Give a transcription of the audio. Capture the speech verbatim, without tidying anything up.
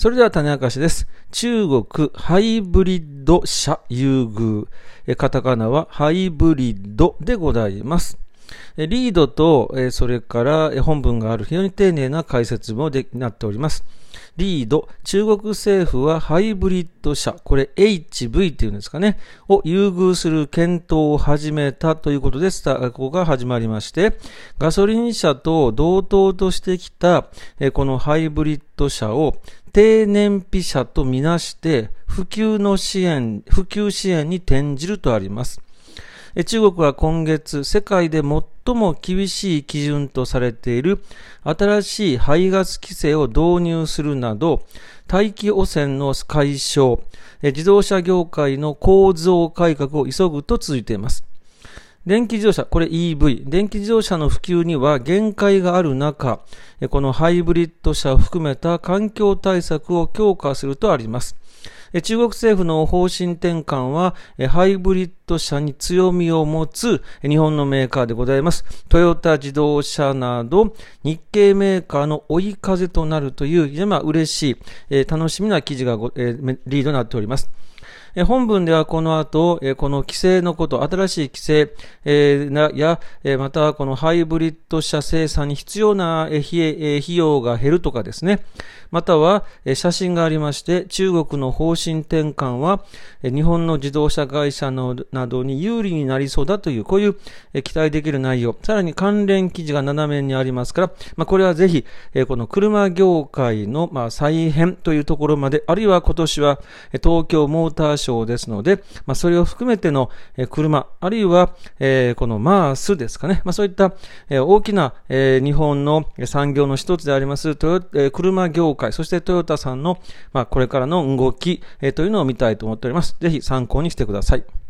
それでは種明かしです。中国ハイブリッド車優遇。カタカナはハイブリッドでございます。リードと、それから本文がある非常に丁寧な解説もでなっております。リード、中国政府はハイブリッド車、これ エイチブイ っていうんですかね、を優遇する検討を始めたということで、スタートが始まりまして、ガソリン車と同等としてきた、このハイブリッド車を低燃費車とみなして、普及の支援、普及支援に転じるとあります。中国は今月、世界で最も厳しい基準とされている新しい排ガス規制を導入するなど、大気汚染の解消、自動車業界の構造改革を急ぐと続いています。電気自動車、これ イーブイ、電気自動車の普及には限界がある中、このハイブリッド車を含めた環境対策を強化するとあります。中国政府の方針転換は、ハイブリッド車に強みを持つ日本のメーカーでございます。トヨタ自動車など日系メーカーの追い風となるという、非常にまあ嬉しい、楽しみな記事がリードになっております。本文ではこの後、この規制のこと、新しい規制や、またこのハイブリッド車生産に必要な費用が減るとかですね、または写真がありまして、中国の方針転換は日本の自動車会社のなどに有利になりそうだという、こういう期待できる内容、さらに関連記事が斜めにありますから、まあ、これはぜひこの車業界のまあ再編というところまで、あるいは今年は東京モーターショーですので、まあ、それを含めての車、あるいはこのマースですかね、まあ、そういった大きな日本の産業の一つでありますトヨ車業界、そしてトヨタさんのまあこれからの動きというのを見たいと思っております。ぜひ参考にしてください。